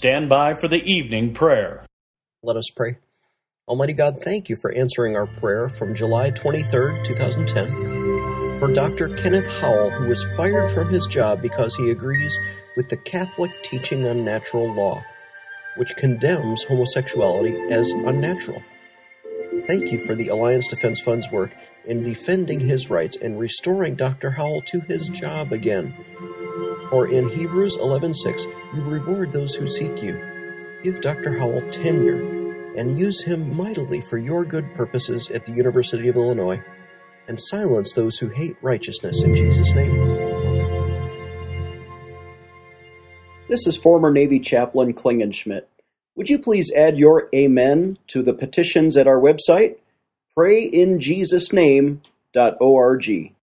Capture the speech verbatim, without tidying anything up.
stand by for the evening prayer. Let us pray. Almighty God, thank you for answering our prayer from July twenty-third, twenty ten, for Doctor Kenneth Howell, who was fired from his job because he agrees with the Catholic teaching on natural law, which condemns homosexuality as unnatural. Thank you for the Alliance Defense Fund's work in defending his rights and restoring Doctor Howell to his job again. For in Hebrews eleven six, you reward those who seek you. Give Doctor Howell tenure and use him mightily for your good purposes at the University of Illinois, and silence those who hate righteousness in Jesus' name. This is former Navy Chaplain Klingenschmidt. Would you please add your amen to the petitions at our website, pray in jesus name dot org.